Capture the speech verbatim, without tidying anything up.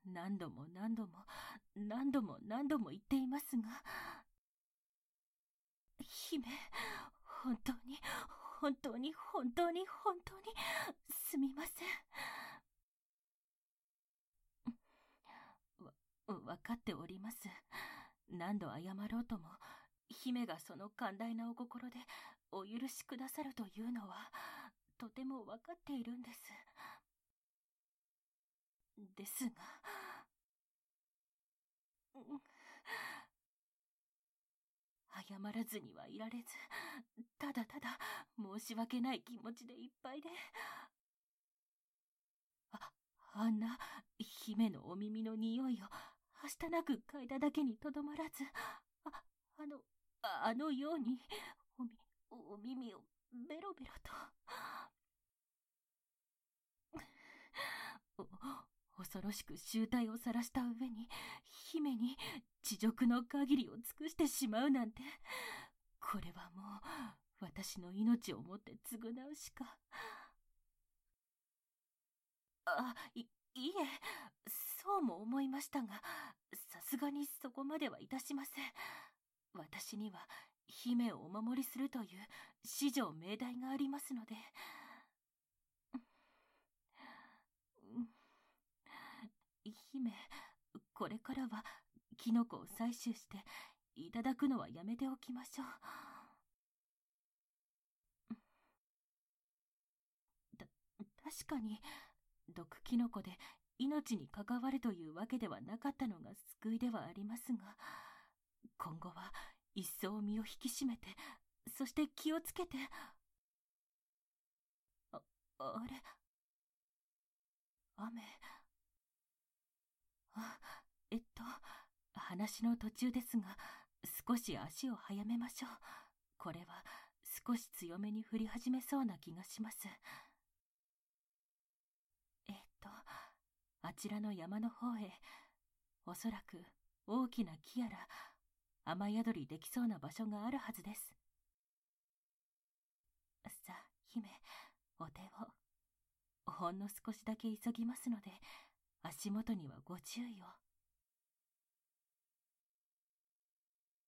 何度も何度も、何度も何度も言っていますが、姫、本当に、本当に、本当に、本当に、すみません。わ、わかっております。何度謝ろうとも、姫がその寛大なお心でお許しくださるというのは、とてもわかっているんです。ですが、謝らずにはいられず、ただただ申し訳ない気持ちでいっぱいで。あ、あんな姫のお耳の匂いをはしたなく嗅いだだけにとどまらず、あ、あの、あのように、おみ、お耳をベロベロと。お恐ろしく醜態を晒した上に、姫に恥辱の限りを尽くしてしまうなんて、これはもう、私の命をもって償うしか。あ、い、いいえ、そうも思いましたが、さすがにそこまではいたしません。私には、姫をお守りするという、至上命題がありますので。姫、これからは、キノコを採取して、いただくのはやめておきましょう。た、確かに、毒キノコで命に関わるというわけではなかったのが救いではありますが、今後は一層身を引き締めて、そして気をつけて。あ、あれ、雨。あ、えっと、話の途中ですが、少し足を早めましょう。これは少し強めに降り始めそうな気がします。えっと、あちらの山の方へ、おそらく大きな木やら雨宿りできそうな場所があるはずです。さあ、姫、お手を。ほんの少しだけ急ぎますので、足元にはご注意を。